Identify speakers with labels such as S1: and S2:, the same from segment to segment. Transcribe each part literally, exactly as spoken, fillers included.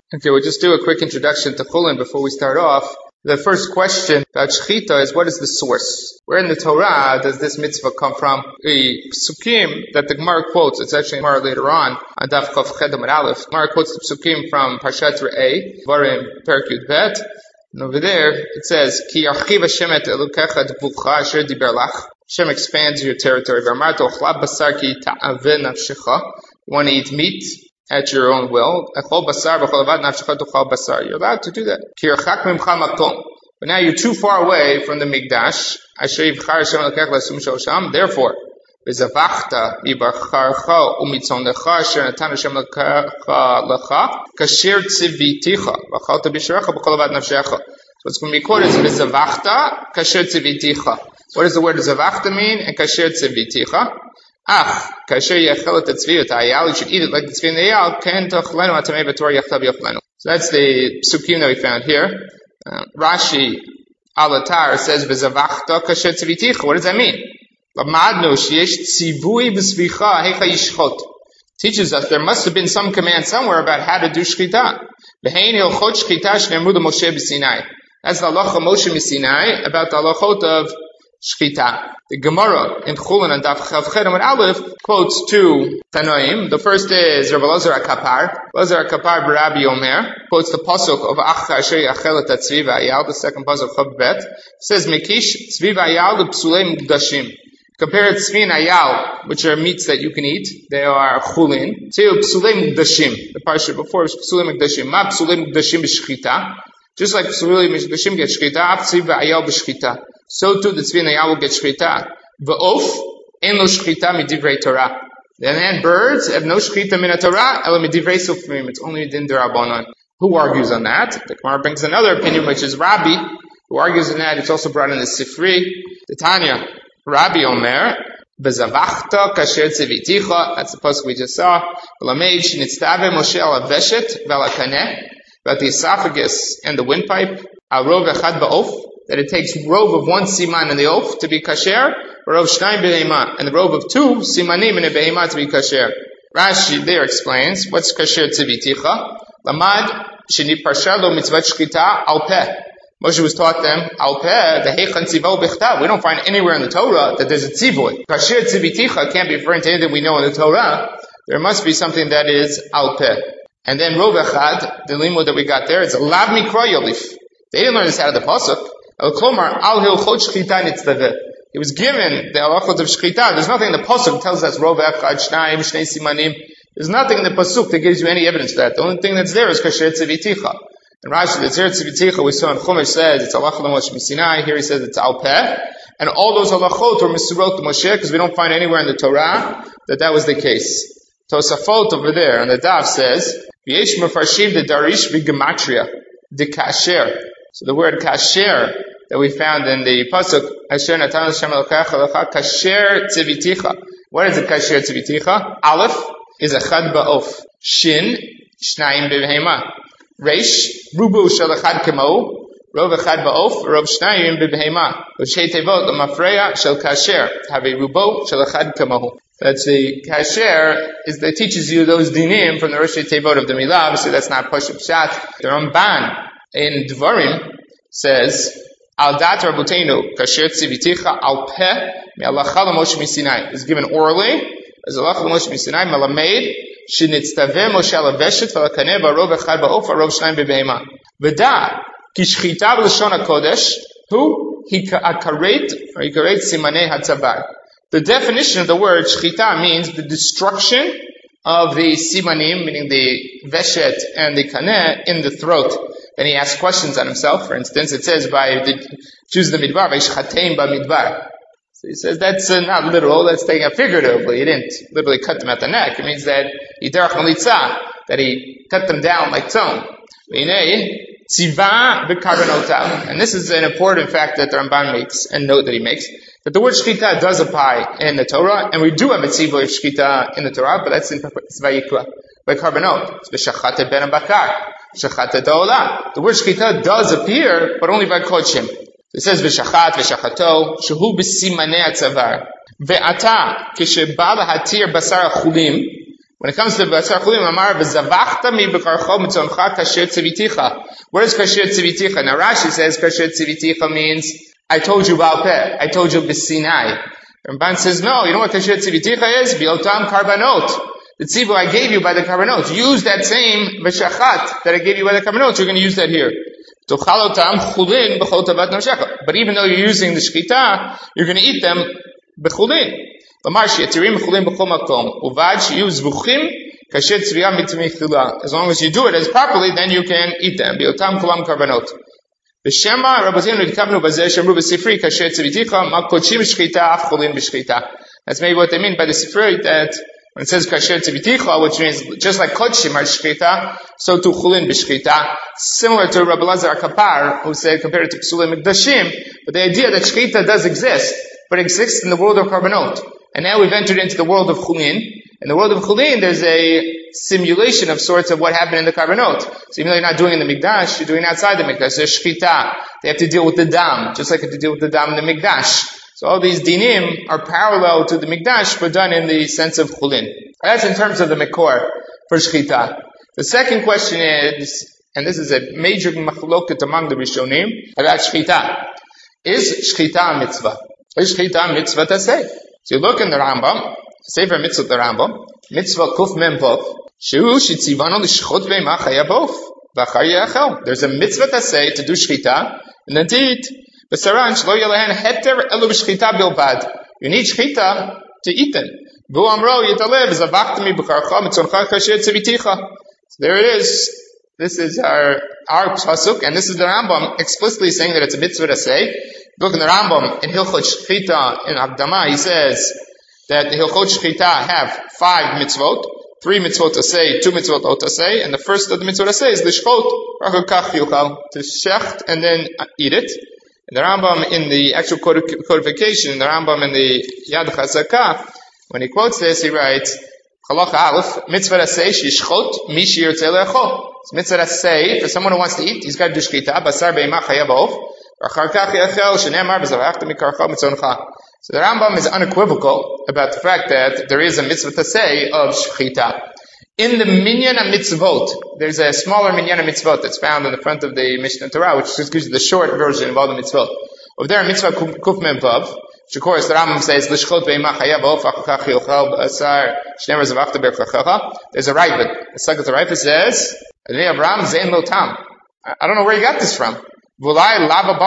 S1: Okay, we'll just do a quick introduction to Chulin before we start off. The first question about Shechita is, what is the source? Where in the Torah does this mitzvah come from? The psukim that the Gemara quotes, it's actually Gemara later on, on Daf Chav Ched Amud Aleph. Gemara quotes the psukim from Parshat Re'eh, Dvarim, Perek Yud Bet. And over there, it says, Ki yarchiv Hashem et elokecha d'vucha asher diber lach. Hashem expands your territory. V'amarta ochlab basar ki ta'aveh nafshecha. You want to eat meat at your own will. You're allowed to do that. But now you're too far away from the Mikdash. Therefore, what's going to be quoted is V'zavachta kasher tziviticha. What does the word zavachta mean? And kasher tziviticha. Ach, kasher yechel et tzvi et hayal, you should eat it like the tzvi and the hayal, ken tochlenu atamei v'torah yachtav yochlenu. So that's the psukim that we found here. Uh, Rashi Alatar says V'zavachta kasher tziviticha. What does that mean? Lamadnu sheyesh tzivui v'svicha hecha yishchot. Teaches us there must have been some command somewhere about how to do shchita. V'hein hilchot shchita shne'amru Moshe b'Sinai. That's the halacha Moshe b'Sinai about the halachot of shchita. The Gemara in Chulin and Daf Chav Ched Amud Aleph quotes two Tanoim. The first is Rabbi Elazar HaKapar. Elazar HaKapar B'Rabbi Omer quotes the pasuk of Ach Asher Yachel Et Tzvi V'Hayal, the second pasuk Chav Bet. It says Mekish Tzvi V'Hayal L'Psulei Mukdashim. Compare tzvi and hayal, which are meats that you can eat. They are chulin. To psulei mukdashim. The parsha before was psulei mukdashim. Ma psulei mukdashim b'shchita. Just like psulei mukdashim get shchita, tzvi v'hayal b'shchita. So too the tzvi and hayal will get shchita. V'of en lo shchita midivrei Torah. And then birds have no shchita min Torah, ela midivrei sofrim. It's only din derabanan. Who argues on that? The Gemara brings another opinion, which is Rabbi, who argues on that. It's also brought in the Sifri, the Tanya. Rabbi Omer, Bezavachta kasher tziviticha, that's the pasuk we just saw. V'lameid shenitztave Moshe al aveshet v'al hakaneh, about the esophagus and the windpipe. Al rov echad ba'of, that it takes rov of one siman in the oaf to be kasher, rov shnayim b'neima, and the rov of two simanim in a behema to be kasher. Rashi there explains what's kasher tziviticha. Lamad sheni parsha lo mitzvat shchita al peh. Moshe was taught them, al peh, the heichan tzivo b'chtav. We don't find anywhere in the Torah that there's a tzivoy. Kasher tziviticha can't be referring to anything we know in the Torah. There must be something that is al peh. And then rov echad, the limud that we got there, it's lav mikra yolif. They didn't learn this out of the pasuk. Al klomar al hilchot shchita nitztaveh. He was given the halachot of shchita. There's nothing in the pasuk that tells us rov echad, shnayim, shnei simanim. There's nothing in the pasuk that gives you any evidence for that. The only thing that's there is kasher tziviticha. And Rashi, the Tzir Tziviticha we saw in Chumash says it's halacha l'Moshe b'Sinai. Here he says it's al peh. And all those halachot were misurot to Moshe because we don't find anywhere in the Torah that that was the case. Tosafot over there on the Daf says v'yesh mefarshiv the darish v'gematria the kasher. So the word kasher that we found in the pasuk Asher natan Hashem elokecha lecha kasher tziviticha. What is a kasher tziviticha? Aleph is a chad ba'of. Shin shnayim b'behema. Reish, rubu shel echad kemo, rov echad ba'of, rov shnayim b'behema. L'shei tevot l'mafreya shel kasher, have a rubo shel echad kemo. That's the kasher, is that teaches you those dinim from the Roshei Tevot of the Milah. Obviously that's not Pashup Pshat. The Ramban in Dvarim says, al dat rabutenu, kasher tziviticha al peh, me'alacha l'Moshe b'Sinai. Is given orally, as alacha l'Moshe b'Sinai, melamed, shenitztaveh Moshe al aveshet v'al hakaneh v'rov echad ba'of v'rov shnayim b'behema. V'da ki shchita b'lashon hakodesh hu hikaret or hikaret simanei hatzavar. The definition of the word shchita means the destruction of the simanim, meaning the veshet and the kaneh, in the throat. Then he asks questions on himself. For instance, it says by the Jews of the midbar, v'yishchatein b'midbar. So he says that's uh, not literal, that's taking it figuratively. He didn't literally cut them at the neck. It means that he derech malitza, that he cut them down like tzon. And this is an important fact that the Ramban makes, and note that he makes, that the word shchita does apply in the Torah, and we do have a tzivah of shchita in the Torah, but that's in Vayikra, by Karbanot. It's v'shachate ben bakar, shachate da'olah. The word shchita does appear, but only by kodshim. It says v'shachat v'shachato shehu b'simanei atzavar ve'ata k'sheba lahatir basar achulim When it comes to Basar Chulin, Amar v'zavachta mi b'karcho mitzoncha kasher tziviticha. Where is kasher tziviticha? Now Rashi says kasher tziviticha means I told you Baal Peh, I told you b'sinai. Ramban says no, you know what kasher tziviticha is? B'yotam karbanot. The tzivu I gave you by the karbanot. Use that same v'shachat that I gave you by the karbanot. You're going to use that here. Tochalotam chulin b'chol tavat nafshecha. But even though you're using the shchita, you're going to eat them b'chulin. Lamar she'etirim chulin b'chol makom. Uvad she'yu zvuchim kasher tzviyah mitmechila. As long as you do it as properly, then you can eat them. B'yotam kulam karbanot. B'shema rabbatim nidkavnu bazeh shemru b'sifri kasher tziviticha makochim shchita af chulin b'shchita. That's maybe what they mean by the sifri, that when it says kasher tziviticha, which means just like kodshim are shchita, so too chulin b'shchita. Similar to Rabbi Lazar Kapar, who said compared it to psulim mikdashim, but the idea that shchita does exist, but it exists in the world of karbanot. And now we've entered into the world of chulin. In the world of chulin, there's a simulation of sorts of what happened in the karbanot. So even though you're not doing it in the mikdash, you're doing it outside the mikdash. There's shchita. They have to deal with the dam, just like they have to deal with the dam in the mikdash. So all these dinim are parallel to the mikdash, but done in the sense of chulin. That's in terms of the mikor for shchita. The second question is, and this is a major machloket among the Rishonim, about shchita. Is shchita a mitzvah? Is shchita a mitzvah to say? So you look in the Rambam, Sefer Mitzvot the Rambam, Mitzvah Kuf Mem Vov, Shehu Shitzivanu L'Shchot Ve'ima Chayav V'achar Yachel. There's a mitzvah to say to do shchita, and then to eat. V'saran Shlo Yelehen Heter Elu B'Shchita Bilbad. You need shchita to eat them. V'u Amro Yitalev Zavachta Mi B'Karcha Mitzoncha Kasher Tziviticha. So there it is. This is our our pasuk, and this is the Rambam explicitly saying that it's a mitzvah to say. Look in the Rambam in Hilchot Shchita in Hakdama, he says that the Hilchot Shchita have five mitzvot, three mitzvot to say, two mitzvot not to say, and the first of the mitzvot to say is Lishchot, to shecht and then eat it. And the Rambam in the actual codification, the Rambam in the Yad Chazakah, when he quotes this, he writes, Chaloch Aleph, mitzvah to say, Shishchot, Mishi Yirtzeh Le'echol. It's mitzvah to say, for someone who wants to eat, he's got to do shchita, Basar Be'imah Chayav Ha'of, so the Rambam is unequivocal about the fact that there is a mitzvah to say of shchita. In the minyan mitzvot, there's a smaller minyan mitzvot that's found in the front of the Mishnah Torah, which just gives you the short version of all the mitzvot. Over there, mitzvah kuf mem vav, which of course the Rambam says l'shchot be'imah chayav ha'of achakach yochal b'asar shneimar zavachta berchachacha. There's a Raavad. The second the Raavad says, Avraham zein lo tam. I don't know where you got this from. Maybe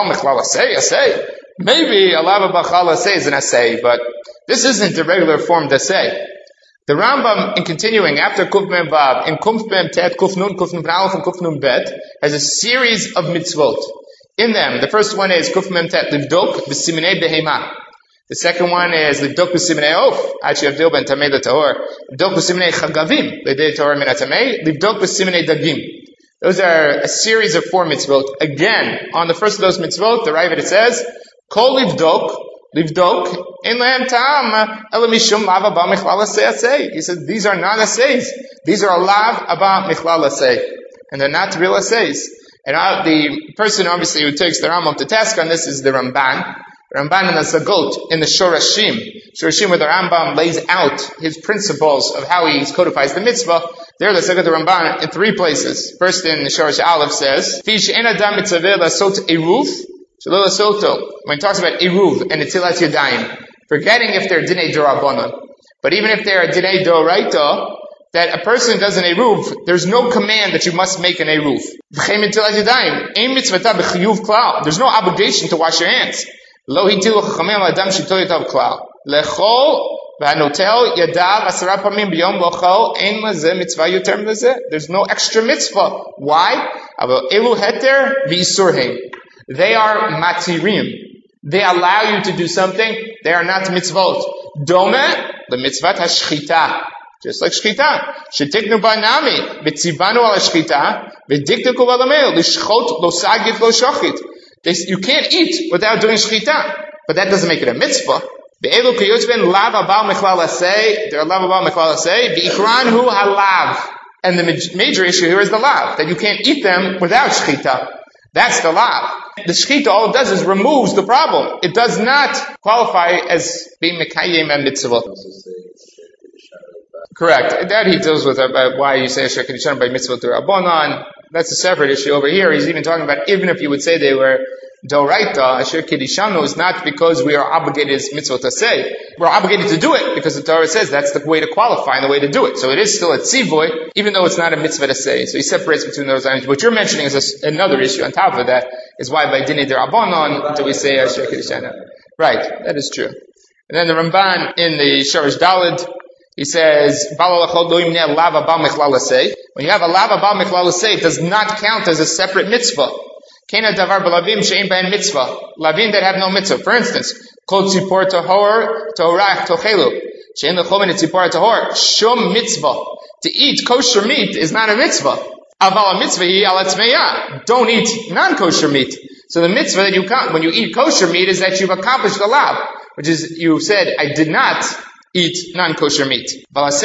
S1: a lava b'chala say is an essay, but this isn't the regular form to say. The Rambam, in continuing after Kuf Mem Vav, in Kuf Mem Tet, Kuf Nun, Kuf Nun Aleph, and Kuf Nun Bet, has a series of mitzvot. In them, the first one is Kuf Mem Tet, Livdok b'siminei behema. The second one is Livdok b'siminei of, Achi Avdil ben Tamei l'Tahor. Livdok b'siminei chagavim, L'dei Torah min Atamei. Livdok b'siminei dagim. Those are a series of four mitzvot. Again, on the first of those mitzvot, the Raavad it says, Kol livdok, livdok, in lahem tam, ela mishum lav aba michlal asay. He said, these are not assays. These are a lav aba michlal asay. And they're not real assays. And uh, the person, obviously, who takes the Rambam to task on this is the Ramban. Ramban in the Zagot, in the Shorashim. Shorashim, where the Rambam lays out his principles of how he codifies the mitzvah. There, let's look at the Ramban in three places. First, in the Shorash Aleph says, when he talks about Eruv and Netilat Yadayim, forgetting if they're Dinei Dorabanan. But even if they're Dinei Doraita, that a person does an Eruv, there's no command that you must make an Eruv. There's no obligation to wash your hands. There's no extra mitzvah. Why? They are matirim. They allow you to do something. They are not mitzvot. Dome, the mitzvah hashchita. Just like shchita. Shetiknu ba'nami. Betzivanu ala shchita. Vediktiku ba'lameo. Lishchot lo sagit lo shochit. You can't eat without doing shchita. But that doesn't make it a mitzvah. Be'elu kiyutzben lav abal mechlal asay. They're lav abal mechlal asay. Be'ikran hu halav. And the major issue here is the lav. That you can't eat them without shchita. That's the lav. The shchita, all it does is removes the problem. It does not qualify as being mekayim and mitzvot. Correct. That he deals with about why you say Asher Kedishanu by mitzvot d'Rabbanan. That's a separate issue. Over here, he's even talking about even if you would say they were Doraita, Asher Kedishanu is not because we are obligated as mitzvot to say. We're obligated to do it because the Torah says that's the way to qualify and the way to do it. So it is still a tzivoy, even though it's not a mitzvah to say. So he separates between those items. What you're mentioning is a, another issue on top of that, is why by Dinei d'Rabbanan do we say Asher Kedishanu. Right, that is true. And then the Ramban in the Sharash Daled, he says, when you have a lava bal mechlalasei, it does not count as a separate mitzvah. Kena davar b'lavim she'ein b'hen mitzvah. Lavim that have no mitzvah. For instance, kol tzipor tahor torach tochelu. She'ein l'chomen tzipor tahor. Shum mitzvah. To eat kosher meat is not a mitzvah. Aval mitzvah hi al atzmeya. Don't eat non-kosher meat. So the mitzvah that you count when you eat kosher meat is that you've accomplished the lav, which is you said, I did not eat non-kosher meat. Only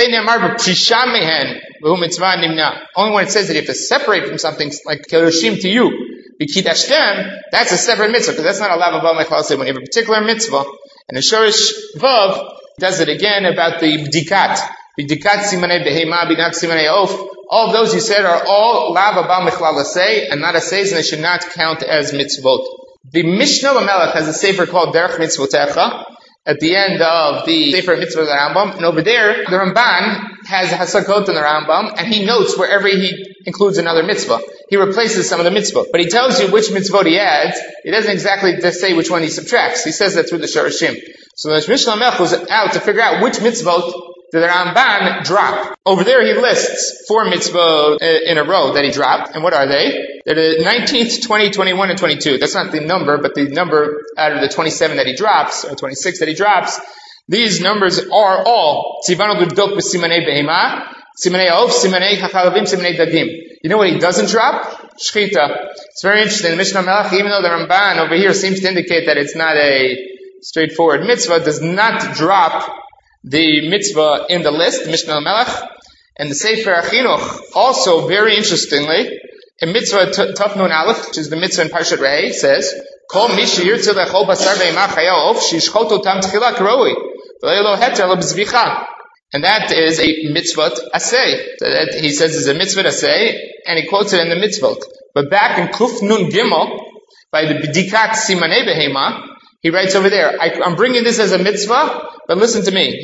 S1: when it says that you have to separate from something like kerushim to you, that's a separate mitzvah, because that's not a lav abal mechlalasei. When you have a particular mitzvah, and the Shorish Vav does it again about the b'dikat. B'dikat simanei behema, b'dikat simanei of. All of those you said are all lav abal mechlalasei, and not a seis, and they should not count as mitzvot. The Mishnah Lamelech has a sefer called Derech Mitzvotecha, at the end of the Sefer Mitzvah of the Rambam, and over there, the Ramban has Hasakot in the Rambam, and he notes wherever he includes another mitzvah. He replaces some of the mitzvah, but he tells you which mitzvot he adds. He doesn't exactly just say which one he subtracts. He says that through the Shorashim. So the Mishnah Lamelech was out to figure out which mitzvot did the Ramban drop. Over there he lists four mitzvot in a row that he dropped, and what are they? They're the nineteenth, twentieth, twenty-first, and twenty-two. That's not the number, but the number out of the twenty-seven that he drops, or twenty-six that he drops. These numbers are all Tzivanu l'bdok b'simanei behema, simanei of, simanei chachalavim, simanei dagim. You know what he doesn't drop? Shchita. It's very interesting. The Mishnah Melech, even though the Ramban over here seems to indicate that it's not a straightforward mitzvah, does not drop the mitzvah in the list, the Mishnah Melech. And the Sefer HaChinuch, also very interestingly, in mitzvah Taf Nun Aleph, which is the mitzvah in Parshat Re'eh, says, Kol mi she'yirtze lechol basar ve'imah chaya of, she'ishchot otam tchila k'roi, v'lo lo heter lo b'zvicha. And that is a mitzvah aseh. So that he says is a mitzvah aseh, and he quotes it in the mitzvot. But back in Kuf Nun Gimel, by the B'dikat Simanei Behema, he writes over there, I, I'm bringing this as a mitzvah, but listen to me.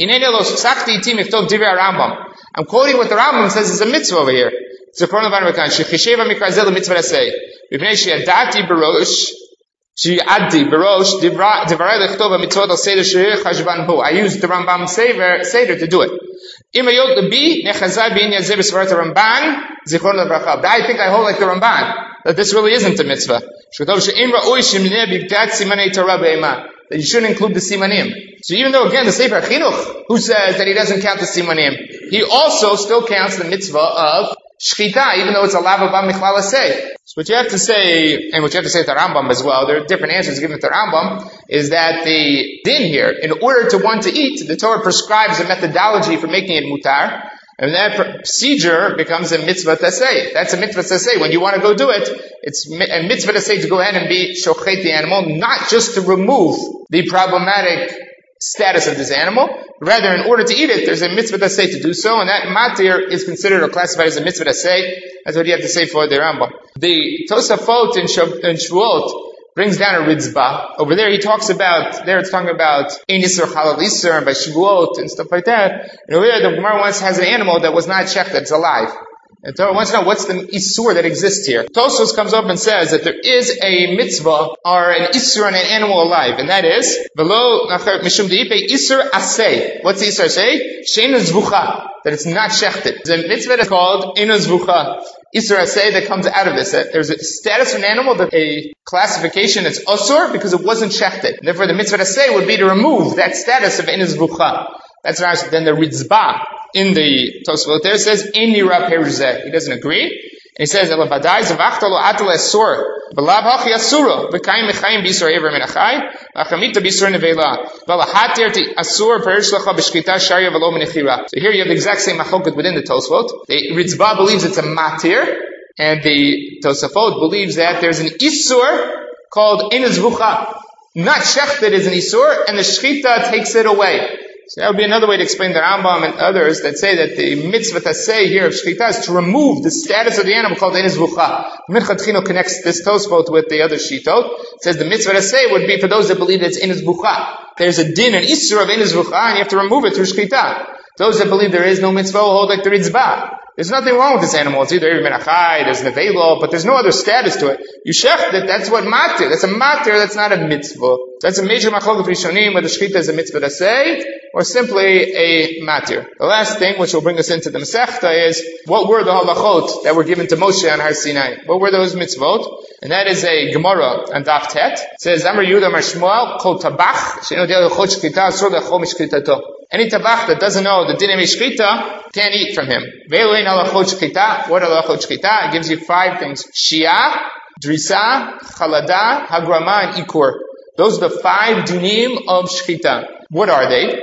S1: I'm quoting what the Rambam says is a mitzvah over here. I used the Rambam Seder to do it. I think I hold like the Ramban, that this really isn't a mitzvah. That you shouldn't include the simanim. So even though again the Sefer Chinuch, who says that he doesn't count the simanim, he also still counts the mitzvah of shchita, even though it's a lav abam mechlalasei. So what you have to say, and what you have to say to the Rambam as well, there are different answers given to the Rambam, is that the din here, in order to want to eat, the Torah prescribes a methodology for making it mutar, and that procedure becomes a mitzvah tasei. That's a mitzvah tasei. When you want to go do it, it's a mitzvah tasei to go ahead and be shochet the animal, not just to remove the problematic status of this animal. Rather, in order to eat it, there's a mitzvah tasei to do so, and that matir is considered or classified as a mitzvah tasei. That's what you have to say for the Rambam. The Tosafot in Shavuot brings down a Ritzbah. Over there he talks about, there it's talking about Ein Yisur Halal Yisur and by Shavuot and stuff like that. And over there the Gemara once has an animal that was not shechted, it's alive. And Torah wants to know what's the Isur that exists here. Tosos comes up and says that there is a mitzvah or an Isur on an animal alive, and that is, Velo Mishum De'ipe Isur Aseh. What's the Isur Aseh? She'enu Zvucha. That it's not shechted. There's a mitzvah that's called Eino Zvucha. Isur Aseh that comes out of this. There's a status of an animal, that a classification that's Osur because it wasn't shechted. Therefore the mitzvah Aseh would be to remove that status of Eino Zvucha. That's right. Then the Ritzbah in the Tosfot there says, Ein Nira Peruzeh. He doesn't agree. And he says, Ela Badai Zavachta Lo Atal Esur. B'lav Hachi Asura. V'kayim Mechayim B'Isur Ever Menachai. V'achamita B'Isur Nevela. V'la Hatir Ti Asur Perish Lecha B'Shkita Sharia V'lo Menechira. So here you have the exact same machloket within the Tosfot. The Ritzbah believes it's a matir, and the Tosafot believes that there's an Isur called Ein Zvucha. Not shechted is an Isur, and the Shchita takes it away. So that would be another way to explain the Rambam and others that say that the mitzvah taseh here of shechita is to remove the status of the animal called enes vucha. Minchad Chino connects this Tosfot with the other shitot. It says the mitzvah taseh would be for those that believe that it's enes vucha. There's a din, an isur of enes vucha, and you have to remove it through shechita. Those that believe there is no mitzvah will hold like the ritzbah. There's nothing wrong with this animal. It's either Ibn Achai, there's Nevelo, but there's no other status to it. You shecht it, that's what matir. That's a matir, that's not a mitzvah. That's a major machloket rishonim, whether shechita is a mitzvah to say, or simply a matir. The last thing, which will bring us into the Masechta, is what were the halachot that were given to Moshe on Har Sinai? What were those mitzvot? And that is a Gemara on Daf Tet. It says, Amar Yehuda Amar Shmuel, Kol tabach, she'eno dei l'chot shechita, asur l'chol mishchitato. Any tabach that doesn't know the dinei mishchita can't eat from him. Ve'eloin halachot shechita. What are halachot shechita? It gives you five things: shia, drisa, chalada, hagrama, and ikur. Those are the five dinim of shechita. What are they?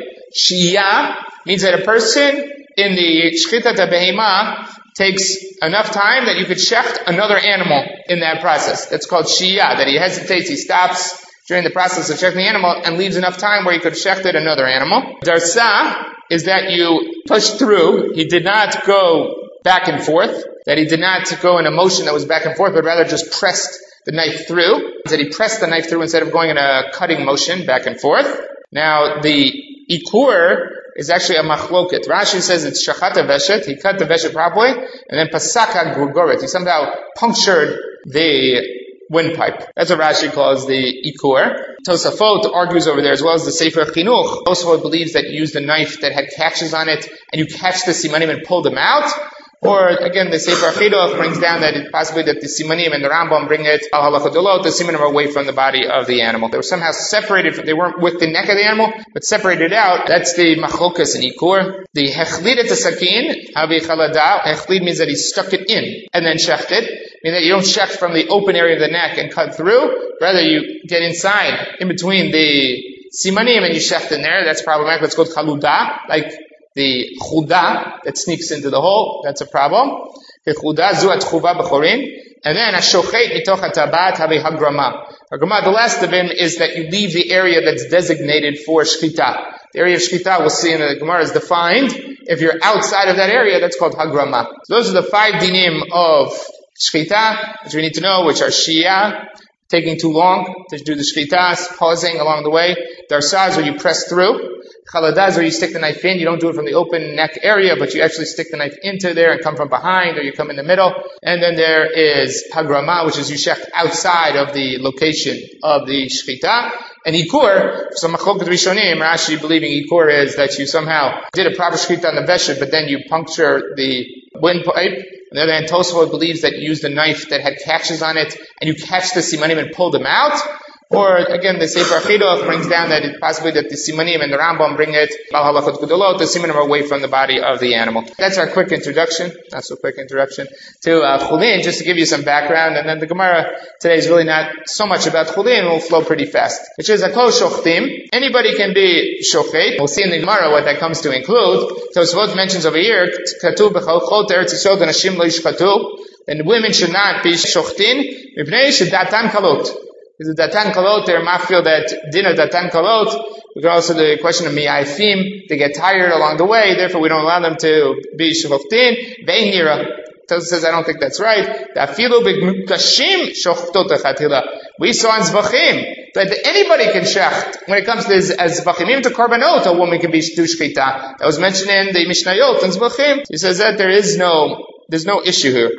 S1: Shia means that a person in the shechita behema takes enough time that you could shecht another animal in that process. That's called shia. That he hesitates, he stops during the process of shechting the animal and leaves enough time where he could have shechted another animal. Darsa is that you push through. He did not go back and forth. That he did not go in a motion that was back and forth, but rather just pressed the knife through. That he pressed the knife through instead of going in a cutting motion back and forth. Now, the ikur is actually a machloket. Rashi says it's shachata veshet. He cut the veshet properly, and then pasaka grugoret. He somehow punctured the windpipe. That's what Rashi calls the ikur. Tosafot argues over there as well as the Sefer Chinuch. Tosafot believes that you use the knife that had catches on it, and you catch the simanim and pull them out. Or, again, the Sefer Chinuch brings down that it possibly that the simanim and the Rambam bring it, al halachot, the simanim are away from the body of the animal. They were somehow separated, from, they weren't with the neck of the animal, but separated out. That's the machlokas in ikur. The hechlid et sakin, havi chalada. Hechlid means that he stuck it in, and then shechted. Meaning that you don't shecht from the open area of the neck and cut through. Rather, you get inside, in between the simanim, and you shecht in there. That's problematic. That's called chaluda, like the chuda that sneaks into the hole. That's a problem. The chuda zu atchuva b'chorin. And then ashochet mitoch hatabat havi hagrama. Hagrama, the last of them is that you leave the area that's designated for shchita. The area of shchita, we'll see in the Gemara, is defined. If you're outside of that area, that's called hagrama. So those are the five dinim of shechita, which we need to know, which are shia, taking too long to do the shchitas, pausing along the way. Darsaz, where you press through. Chaladaz, where you stick the knife in. You don't do it from the open neck area, but you actually stick the knife into there and come from behind, or you come in the middle. And then there is hagrama, which is you shecht outside of the location of the shchita. And ikur, so machloket rishonim, Rashi believing ikur is that you somehow did a proper shchita on the veshet, but then you puncture the windpipe. On the other hand, Tosafot believes that you use the knife that had catches on it, and you catch the simanim and pull them out. Or, again, the Sefer Chinuch brings down that it possibly that the simanim and the Rambam bring it, al halachot gedolot, the simanim are away from the body of the animal. That's our quick introduction, not so quick introduction, to uh, chulin, just to give you some background, and then the Gemara today is really not so much about chulin, and will flow pretty fast. Which is, akol shochtim, anybody can be shochet. We'll see in the Gemara what that comes to include. So Tosafot mentions over here, katuv b'chalchot eretz Yisrael danashim lo yishchatu, and women should not be shochtin, mipnei shedatan kalot. Is the datan kalot, they mafil that din of datan kalot. We can also the question of mi'ayfim, they get tired along the way, therefore we don't allow them to be shoftin. Ve'nira. Tosafot says, I don't think that's right. Afilu b'mukashim shoftot echatila. We saw in Zvachim that anybody can shecht. When it comes to this, as Zvachim, even to korbanot, a woman can be do shchita. That was mentioned in the Mishnayot and Zvachim. He says that there is no There's no issue here.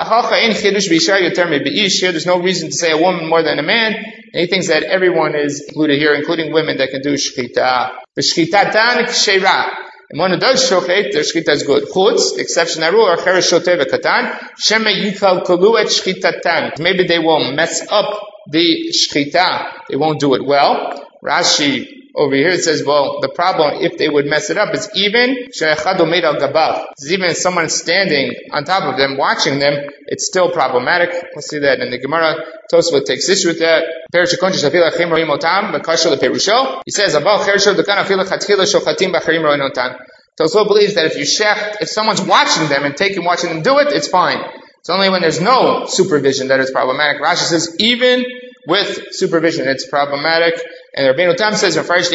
S1: Here, there's no reason to say a woman more than a man. And he thinks that everyone is included here, including women that can do shchita. The shchitatan k'sheira. And one who does shochet, their shchita is good. Chutz, the exception aru, or cheresh shoteh v'katan. Shema yikal kolu et shchitatan. Maybe they will mess up the shchita. They won't do it well. Rashi over here it says, well, the problem, if they would mess it up, is even it's even someone standing on top of them, watching them, it's still problematic. We'll see that in the Gemara. Tosafot takes issue with that. He says, Tosafot believes that if you shecht, if someone's watching them and taking watching them do it, it's fine. It's only when there's no supervision that it's problematic. Rashi says, even with supervision, it's problematic. And Rabbeinu Tam says,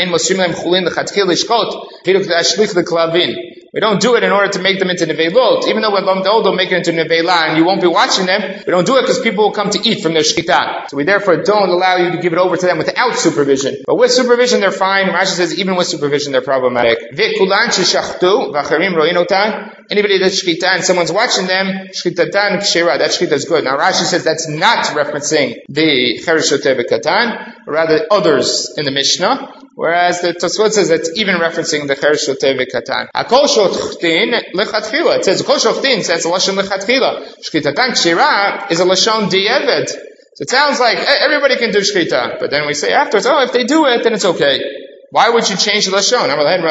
S1: we don't do it in order to make them into neveilot. Even though when Lamdol don't make it into neveilah and you won't be watching them, we don't do it because people will come to eat from their shkita. So we therefore don't allow you to give it over to them without supervision. But with supervision, they're fine. Rashi says even with supervision, they're problematic. Anybody that's shkita and someone's watching them, shkitatan kshira, that shkita is good. Now Rashi says that's not referencing the cheresh shoteh v'katan, rather others in the Mishnah, whereas the Tosfot says it's even referencing the cheresh shoteh v'katan. Hakol shochtin lechatchila. It says kol shochtin, so that's a lashon lechatchila. Shkitatan kshira is a lashon di'eved. So it sounds like everybody can do shkita, but then we say afterwards, oh, if they do it, then it's okay. Why would you change the lashon?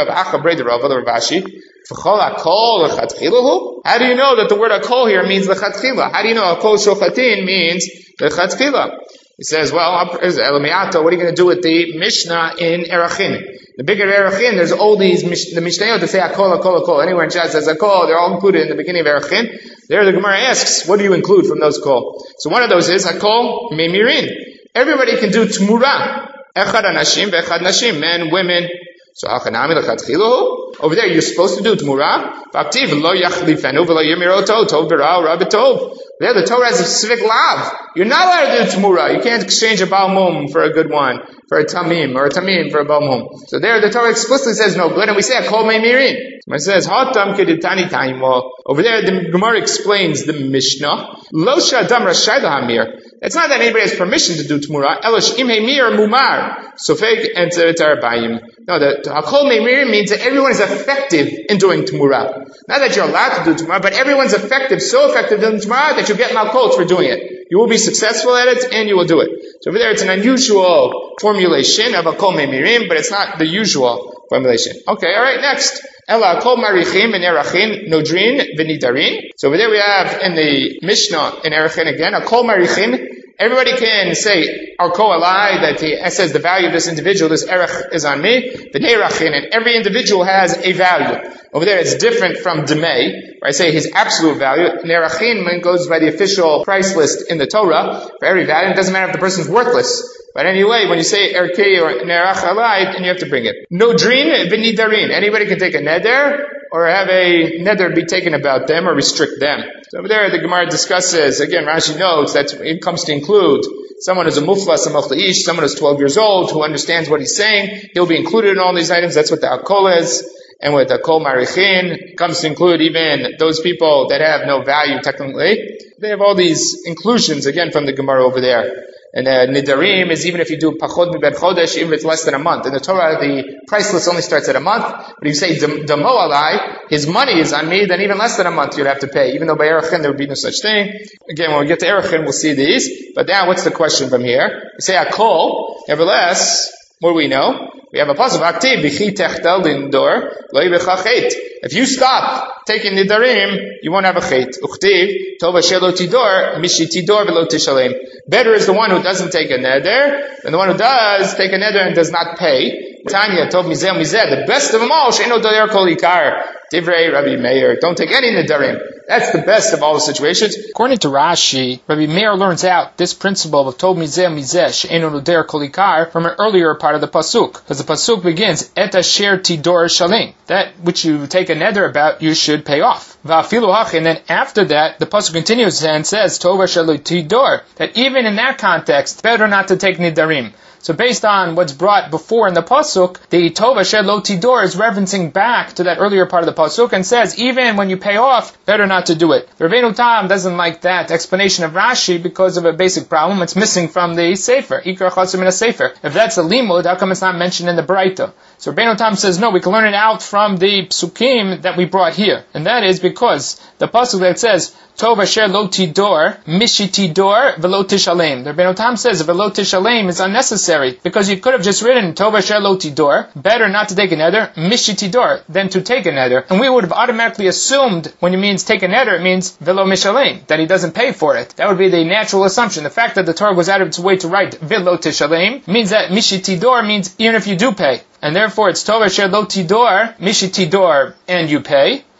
S1: How do you know that the word akol here means lechatchila? How do you know akol shochatin means lechatchila? He says, well, what are you going to do with the Mishnah in Erachin? The bigger Erachin, there's all these, the Mishnayot that say akol, akol, akol. Anywhere in Shas says akol, they're all included in the beginning of Erachin. There the Gemara asks, what do you include from those kol? So one of those is akol memirin. Everybody can do tmura. Echad anashim, ve'echad nashim, men, women. So achanami lechatchilu. Over there, you're supposed to do tmura. V'aktiv lo yachlifenu v'lo yemiroto tov b'ra'u rabbi tov. There, the Torah has a specific lav. You're not allowed to do tmura. You can't exchange a baal mum for a good one, for a tamim, or a tamim for a baal mum. So there, the Torah explicitly says no good, and we say akol meimirin. It says hatam keditani taimo. Over there, the Gemara explains the Mishnah. Lo shadam rashai lahamir. It's not that anybody has permission to do tmura. Elosh im heimir mumar. Sofeg and tzeritar bayim. No, the hakol meimir means that everyone is effective in doing tmura. Not that you're allowed to do tmura, but everyone's effective, so effective in tmura that you get malkot for doing it. You will be successful at it, and you will do it. So over there, it's an unusual formulation of hakol meimirim, but it's not the usual formulation. Okay, alright, next. Ela kol marichim in Erachin, nodrin v'nidarin. So over there we have in the Mishnah in Erachin again, a kol marichim. Everybody can say, our kol alai, that he says the value of this individual, this erech is on me, the neirachin, and every individual has a value. Over there it's different from demei, where I say his absolute value. Neirachin goes by the official price list in the Torah. For every value, it doesn't matter if the person's worthless. But anyway, when you say erkei or nerach alai, then you have to bring it. Nodrin v'nidarin. Anybody can take a neder, or have a neder be taken about them, or restrict them. So over there, the Gemara discusses, again, Rashi notes that it comes to include someone who's a muflas, a machleish, someone who's twelve years old, who understands what he's saying. He'll be included in all these items. That's what the akol is. And with akol marichin, comes to include even those people that have no value technically. They have all these inclusions, again, from the Gemara over there. And uh, nidarim is even if you do pachod miben chodesh, even if it's less than a month. In the Torah, the price list only starts at a month. But if you say damo alai, his money is on me, then even less than a month you'd have to pay. Even though by Erachin there would be no such thing. Again, when we get to Erachin, we'll see these. But now, what's the question from here? We say akol. Nevertheless, what do we know? We have a pasuk aktiv b'chi techtel lindor lo yibecha chet. If you stop taking nidarim, you won't have a chet. Uchtiv tova shelo tidor mishi tidor v'lo tishalem. Better is the one who doesn't take a neder than the one who does take a neder and does not pay. Tanya told mizeh mizeh, the best of them all, she'eno doler kol ikar. Divrei Rabbi Meir, don't take any nidarim. That's the best of all the situations. According to Rashi, Rabbi Meir learns out this principle of Tov Mizeh Mizeh She'eno Noder Kol Ikar from an earlier part of the pasuk, because the pasuk begins Et Asher Tidor Shalim, that which you take a neder about, you should pay off. Va'afilu Hach, and then after that, the pasuk continues and says Tov Asher Lo Tidor, that even in that context, better not to take nidarim. So based on what's brought before in the pasuk, the Tov Asher Lo Tidor is referencing back to that earlier part of the pasuk and says, even when you pay off, better not to do it. Rabbeinu Tam doesn't like that explanation of Rashi because of a basic problem. It's missing from the Sefer. Ikra Chasim in a Sefer. If that's a limud, how come it's not mentioned in the Braita? So Rabbeinu Tam says, no, we can learn it out from the psukim that we brought here. And that is because the pasuk that says, Tov Asher Lo Tidor, Mishi Tidor, Velo Tishalem. The Rabbeinu Tam says Velo Tishalem is unnecessary because you could have just written Tov Asher Lo Tidor, better not to take a neder, Mishi Tidor, than to take a neder. And we would have automatically assumed when it means take a neder, it means Velo Mishalem, that he doesn't pay for it. That would be the natural assumption. The fact that the Torah goes out of its way to write Velo Tishalem means that Mishi Tidor means even if you do pay. And therefore it's Tov Asher Lo Tidor, Mishi Tidor, and you pay.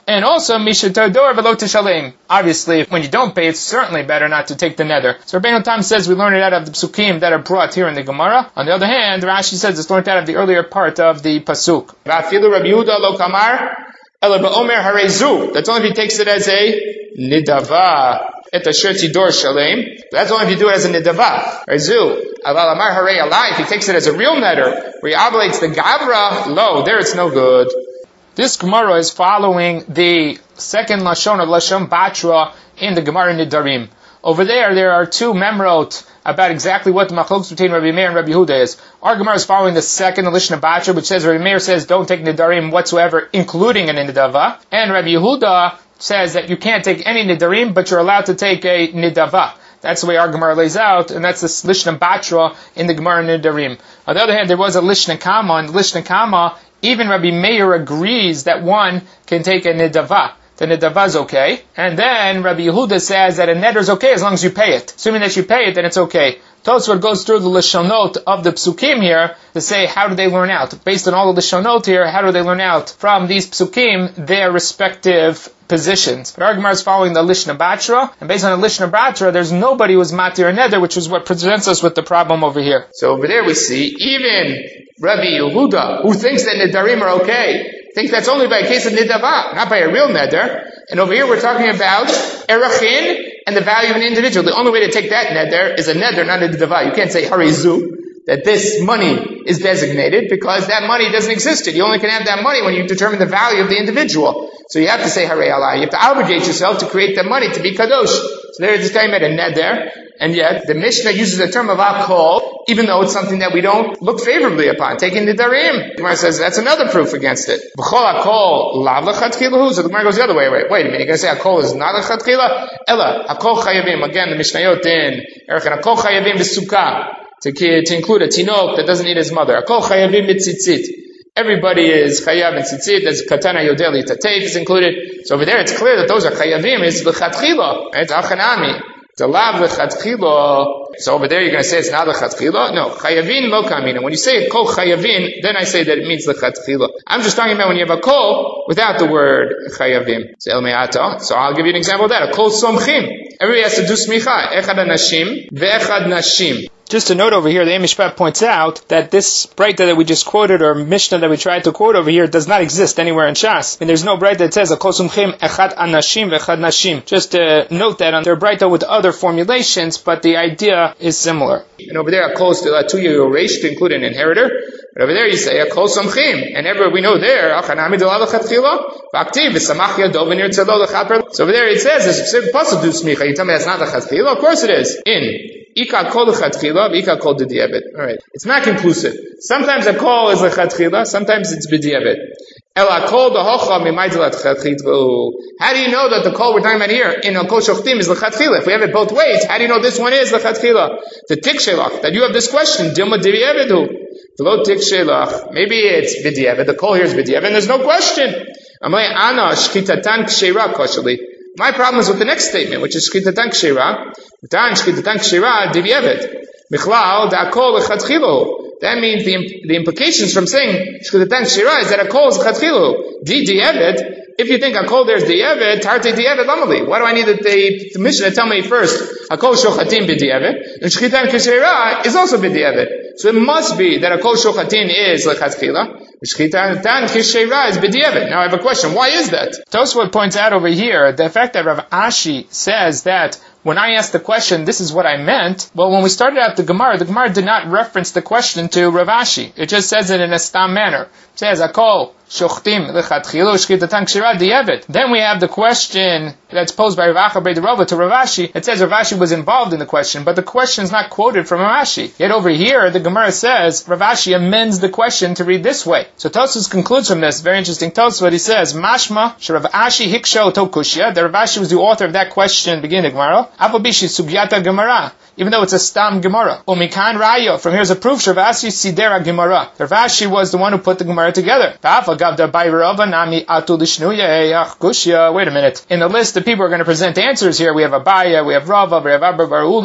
S1: And also, mishetador velo tishalem. Obviously, when you don't pay, it's certainly better not to take the nether. So Rabbeinu Tam says we learn it out of the psukim that are brought here in the Gemara. On the other hand, Rashi says it's learned out of the earlier part of the pasuk. V'afilu Rabbi Yehuda lo kamar ela ba'omer harezu. That's only if he takes it as a nidava. Et asher tidor shalem. That's only if you do it as a nidava. Rezu. Aval amar harei alai. If he takes it as a real netter, where he oblates the gavra, lo, there it's no good. This Gemara is following the second lashon of Lashon Batra in the Gemara Nidarim. Over there, there are two memrot about exactly what the machlokes between Rabbi Meir and Rabbi Yehuda is. Our Gemara is following the second Lashon Batra, which says Rabbi Meir says don't take Nidarim whatsoever, including an nidava, and Rabbi Yehuda says that you can't take any nidarim, but you're allowed to take a nidava. That's the way our Gemara lays out, and that's the Lishna Batra in the Gemara Nidarim. On the other hand, there was a Lishna Kama, and the Lishna Kama, even Rabbi Meir agrees that one can take a nidava. The nidava is okay. And then Rabbi Yehuda says that a neder is okay as long as you pay it. Assuming that you pay it, then it's okay. Tosfot goes through the lashonot of the psukim here to say how do they learn out. Based on all of the lashonot here, how do they learn out from these psukim their respective positions. But our Gemara is following the Lishna Batra, and based on the Lishna Batra, there's nobody who was matir a neder, which is what presents us with the problem over here. So over there we see even Rabbi Yehuda, who thinks that nedarim are okay, thinks that's only by a case of nidava, not by a real neder. And over here we're talking about erachin and the value of an individual. The only way to take that neder is a neder, not a nidava. You can't say harizu, that this money is designated, because that money doesn't exist. You only can have that money when you determine the value of the individual. So you have to say harei alai. You have to obligate yourself to create that money to be kadosh. So there this guy made a neder, and yet the Mishnah uses the term of akol, even though it's something that we don't look favorably upon, taking the darim. The Gemara says that's another proof against it. B'chol akol lav lechatchilahu. So the Gemara goes the other way. Wait, wait a minute. You're going to say akol is not lechatchila? Ella akol chayavim. Again, the Mishnayot in Erech akol chayavim v'sukkah. To, to include a tinok that doesn't eat his mother. Akol chayavim mitzitzit. Everybody is chayav and tzitzit. There's katana yodeli tateif is included. So over there, it's clear that those are chayavim. It's lechatchila. It's achanami. It's a lav lechatchila. So over there, you're going to say it's not lechatchila. No, chayavin lo kamina. When you say kol chayavin, then I say that it means lechatchila. I'm just talking about when you have a kol without the word chayavim. So I'll give you an example of that. A kol somchim. Everybody has to do smicha. Echad anashim ve'echad nashim. Just a note over here, the Mishpat points out that this braita that we just quoted, or Mishnah that we tried to quote over here, does not exist anywhere in Shas. And there's no braita that says, Akol sumchim echad anashim ve'echad nashim. Just to note that on their braita with other formulations, but the idea is similar. And over there, Akol is still a two-year yoresh to include an inheritor. But over there you say, Akol sumchim. And everywhere we know there, Achanami delav lechatchila, v'aktiv v'samach yado v'nir tzelo lechatper. So over there it says, there's a specific pasuk do smicha. You tell me that's not lechatchila? Of course it is. In Ika kol lechatchila, Ika kol d'diabet. Alright. It's not conclusive. Sometimes a call is lechatchila, sometimes it's b'diabet. Ela kol d'hocha mimayt lechatchila. How do you know that the call we're talking about here in al kol shochtim is lechatchila? If we have it both ways, how do you know this one is lechatchila? The tik shelach, that you have this question, dilma d'diabetu. V'lo tik shelach. Maybe it's b'diabet. The call here is b'diabet, and there's no question. Amay ana shkitatan kshera koshali. My problem is with the next statement, which is shkitatan kshera. That means the, the implications from saying shkitatan kshera is that a kol is chatchilu. Di di'evet. If you think a kol there's di'evet, tarte di'evet lamali. Why do I need the, the, the Mishnah to tell me first a kol shochatim b'di'evet and shkitatan kshera is also b'di'evet? So it must be that a kol shochatin is lechatchila. Shkitatan kshera is b'di'evet. Now I have a question. Why is that? Tosfot points out over here the fact that Rav Ashi says that when I asked the question, this is what I meant. Well, when we started out the Gemara, the Gemara did not reference the question to Rav Ashi. It just says it in a stam manner. It says, Akol, shochtim, lechatchilo, shkitatan kshira, di'evet. Then we have the question that's posed by Rav Acha Beidarova to Rav Ashi. It says Rav Ashi was involved in the question, but the question is not quoted from Rav Ashi. Yet over here, the Gemara says, Rav Ashi amends the question to read this way. So Tosfos concludes from this, very interesting Tosfos, he says, Mashma, Rav Ashi hiksho to kushya, that Rav Ashi was the author of that question, beginning of Gemara. Afabishi sugyata Gemara, even though it's a stam Gemara. Umikan rayo, from here's a proof, Rav Ashi sidera Gemara. Rav Ashi was the one who put the Gemara together. Wait a minute. In the list of people who are going to present answers here, we have Abaya, we have Rava, we have Abba Barula.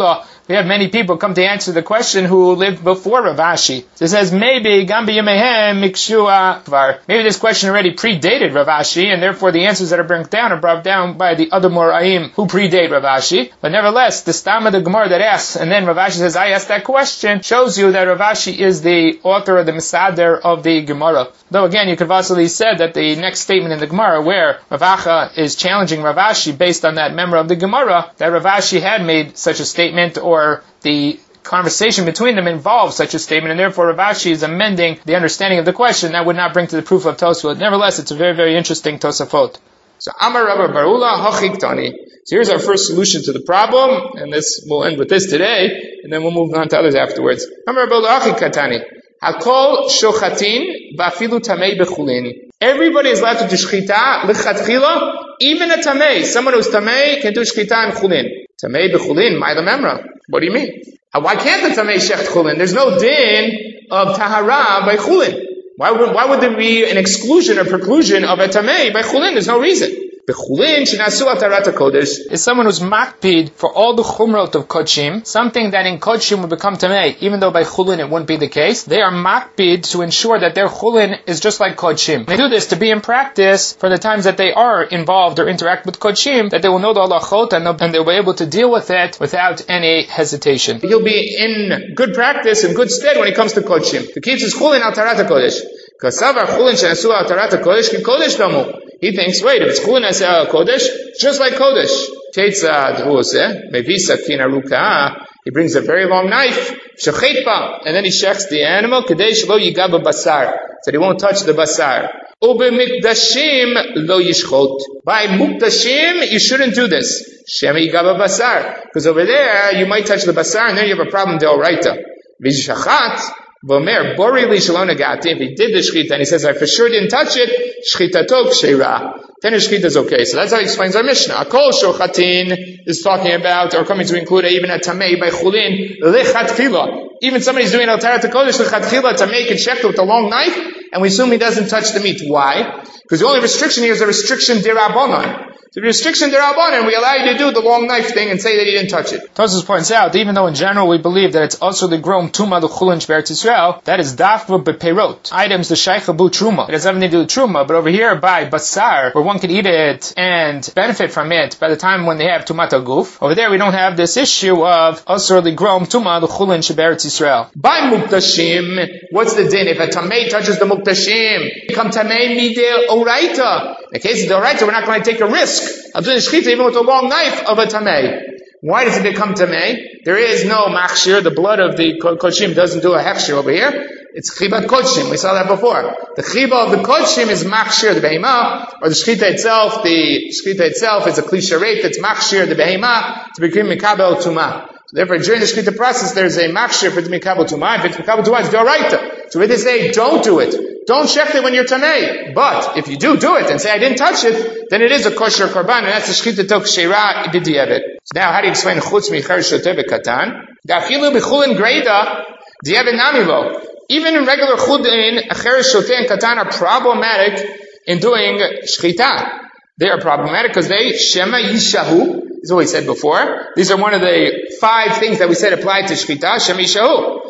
S1: we have many people come to answer the question who lived before Rav Ashi. So it says, maybe, Gambi Yemehem Mikshua Kvar. Maybe this question already predated Rav Ashi, and therefore the answers that are brought down are brought down by the other Moraim who predate Rav Ashi. But nevertheless, the stam of the Gemara that asks, and then Rav Ashi says, I asked that question, shows you that Rav Ashi is the author of the Mesader of the Gemara. Though again, you could have also said that the next statement in the Gemara, where Rav Acha is challenging Rav Ashi based on that member of the Gemara, that Rav Ashi had made such a statement, or the conversation between them involves such a statement, and therefore Rav Ashi is amending the understanding of the question. That would not bring to the proof of Tosafot. Nevertheless, it's a very, very interesting Tosafot. So Amar Rabba Barula Hachiktani. So here's our first solution to the problem, and this we'll end with this today, and then we'll move on to others afterwards. Amar Rabba Barula Hachikatani. Hakol shochatin ba'afilu tamei bechulin. Everybody is allowed to do shchita lechatchila, even a tamei. Someone who's tamei can do shchita and chulin. Tamei bechulin, ma'ila memra. What do you mean? Why can't the tamei shecht chulin? There's no din of tahara by chulin. Why would, why would there be an exclusion or preclusion of a tamei by chulin? There's no reason. Bechulin shenasu atarat kodesh is someone who's makpid for all the chumrot of kodshim, something that in kodshim would become tamei, even though by chulin it wouldn't be the case. They are makpid to ensure that their chulin is just like kodshim. They do this to be in practice for the times that they are involved or interact with kodshim, that they will know the halachot and, and they'll be able to deal with it without any hesitation. He'll be in good practice and good stead when it comes to kodshim. To keep his chulin atarat kodesh. Kasavar chulin shenasu atarat kodesh ki kodesh damu. He thinks, wait, if it's chulin aseh kodesh, it's just like kodesh. Tetzad huoseh mevisa kinaruka. He brings a very long knife, shechetpa, and then he shechs the animal, kadesh lo yigaba basar, so he won't touch the basar. Ube mikdashim lo yishchot. By mukdashim, you shouldn't do this. Shem yigaba basar, because over there you might touch the basar, and then you have a problem deoraita. V'shachat. Vomer borili shalom nagati. If he did the shchita and he says, I for sure didn't touch it, shchitato k'sheira. Then his shchita is okay. So that's how he explains our Mishnah. Akol shochatin is talking about, or coming to include even a tamei by chulin lechatchila. Even somebody's doing al tarat kodesh lechatchila, tamei can shecht with a long knife, and we assume he doesn't touch the meat. Why? Because the only restriction here is a restriction derabanan. The restriction derabanan, we allow you to do the long knife thing and say that you didn't touch it. Tosfos points out, even though in general we believe that it's also the grom tuma the chulin shberetz Yisrael, that is dafva beperot, items the shaychabu truma. It has nothing to do with truma, but over here by basar, where one can eat it and benefit from it by the time when they have tumat aguf, over there we don't have this issue of asur the grom tuma the chulin shberetz Yisrael. By muktashim, what's the din? If a tamei touches the muktashim, become tamei mideh oraita. In the case of the oraita, we're not going to take a risk. I'm doing shchita even with a long knife of a tamei. Why does it become tamei? There is no machshir. The blood of the kodshim doesn't do a hefshir over here. It's chibat kodshim. We saw that before. The chiba of the kodshim is machshir the behema, or the shchita itself. The shchita itself is a klisharet that's machshir the behema to become mikabel tuma. So therefore, during the shchita process, there's a machshir for the mikabel tuma. If it's mikabel tuma, it's doraita. So when they say, don't do it. Don't shecht it when you're tamei. But if you do do it and say I didn't touch it, then it is a kosher korban, and that's the shchita tok sheira b'diavad. So now, how do you explain chutz micher shoteh v'katan? Dafilu b'chulin greida diavad namilo. Even in regular chulin, acher shoteh and katan are problematic in doing shchita. They are problematic because they shema yishahu. This is what we said before. These are one of the five things that we said apply to shchita. Shema yishahu.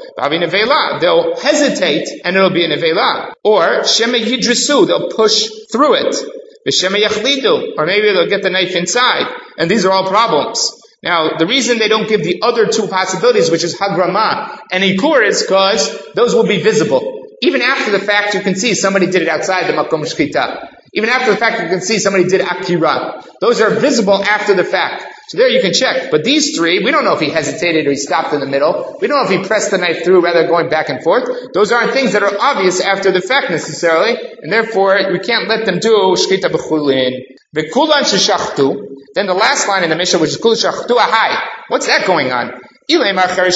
S1: They'll hesitate and it'll be a nevela. Or shema yidrisu, they'll push through it. V'shema yachlidu, or maybe they'll get the knife inside. And these are all problems. Now, the reason they don't give the other two possibilities, which is hagrama and ikur, is because those will be visible. Even after the fact, you can see somebody did it outside the makom shchita. Even after the fact, you can see somebody did akira. Those are visible after the fact. So there you can check. But these three, we don't know if he hesitated or he stopped in the middle. We don't know if he pressed the knife through rather than going back and forth. Those aren't things that are obvious after the fact necessarily. And therefore, we can't let them do shchita b'chulin. V'kulan sheshachtu. Then the last line in the Mishnah, which is kul shachtu ahai. What's that going on? If you're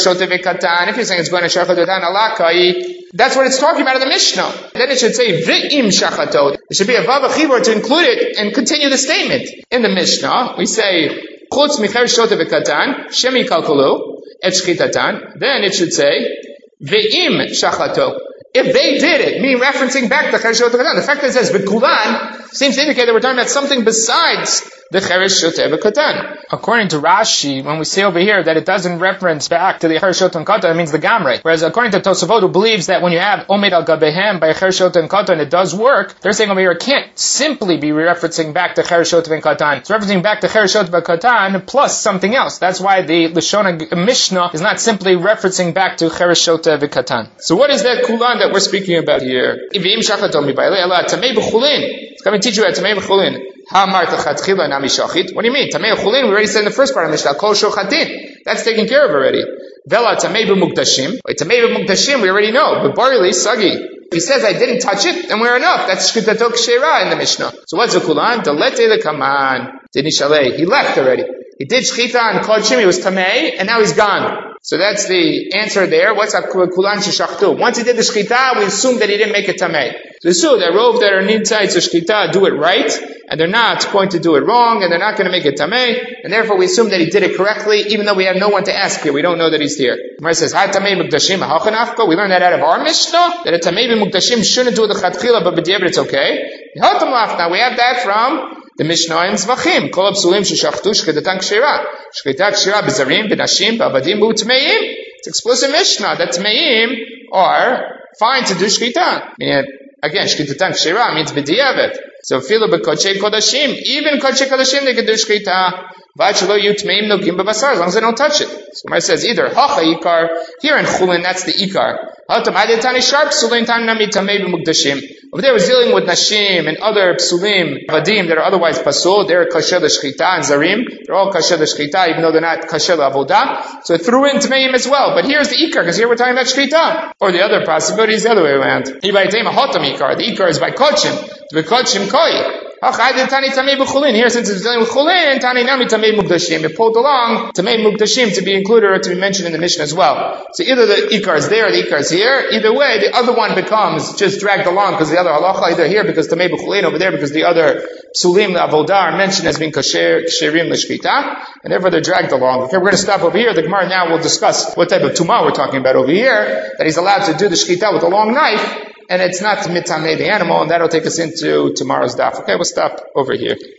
S1: saying it's going to shachatotan alakai, that's what it's talking about in the Mishnah. Then it should say v'im shachatot. There should be a vav achivor to include it and continue the statement. In the Mishnah, we say chutz micher shoteh v'katan shemi kalkulu et shchitatan. Then it should say v'im shachato. If they did it, meaning referencing back to cher shoteh v'katan. The fact that it says v'kulan seems to indicate that we're talking about something besides the cheresh shoteh v'katan.
S2: According to Rashi, when we say over here that it doesn't reference back to the cheresh shoteh and katan, it means the gamre. Whereas according to Tosafot, who believes that when you have omed al gabehem by cheresh shoteh and katan, it does work, they're saying over here it can't simply be referencing back to cheresh shoteh and katan. It's referencing back to cheresh shoteh and katan plus something else. That's why the Lashon Mishnah is not simply referencing back to cheresh shoteh and katan.
S1: So what is that kulan that we're speaking about here? It's coming to teach you about tamei b'chulin. What do you mean? Tamei b'chulin, we already said in the first part of the Mishnah, kol shochatin. That's taken care of already. Vela tamei b'mukdashim. Wait, tamei b'mukdashim, we already know. But barley, sagi. He says, I didn't touch it, then we're enough. That's shkitato kshera in the Mishnah. So what's the kulan? Delete the kaman. Dinishale. He left already. He did shchita and kodshim, he was tamei, and now he's gone. So that's the answer there. What's a kulan sheshachtu? Once he did the shchita, we assume that he didn't make it tamei. So assume that rove that are inside to shchita do it right, and they're not going to do it wrong, and they're not going to make it tamei, and therefore we assume that he did it correctly, even though we have no one to ask here. We don't know that he's here. Gemara says, "Ha tamei mukdashim hachanafko." We learned that out of our Mishnah that a tamei mukdashim shouldn't do the chatchila, but b'diavad it's okay. Now we have that from the Mishnah in Zvachim. Kol psulim sheshachtu shchitatan kshira. Shchita kshira b'zarim, b'nashim, b'abadim, b'utmeim. It's explicit Mishnah that tmeim are fine to do shchita. Again, shchitatan kshira means b'diavad. So filo b'kodshei kodashim. Even kodshei kodashim they can do shchita. V'achlo yutmeim nokim b'basar, as long as they don't touch it. So Gemara says either hacha ikar, here in chulin that's the ikar. Over there was dealing with nashim and other psulim, vadim that are otherwise pasul. They're kasher l'shchita and zarim. They're all kasher l'shchita, even though they're not kasher l'avodah. So it threw in tmeim as well. But here's the ikar, because here we're talking about shchita. Or the other possibility is the other way around. The ikar is by kodshim. The kodshim koi. Here, since it's dealing with chulin, tani nami tamei mukdashim. It pulled along tamei mukdashim to be included or to be mentioned in the Mishnah as well. So either the ikar is there or the ikar is here. Either way, the other one becomes just dragged along because the other halacha either here because tamei b'chulin, over there because the other psulim avodah are mentioned as being kasher ksherim l'shchita, and therefore they're dragged along. Okay, we're going to stop over here. The Gemara now will discuss what type of tumah we're talking about over here. That he's allowed to do the shchita with a long knife. And it's not mitameh the animal, and that'll take us into tomorrow's daf. Okay, we'll stop over here.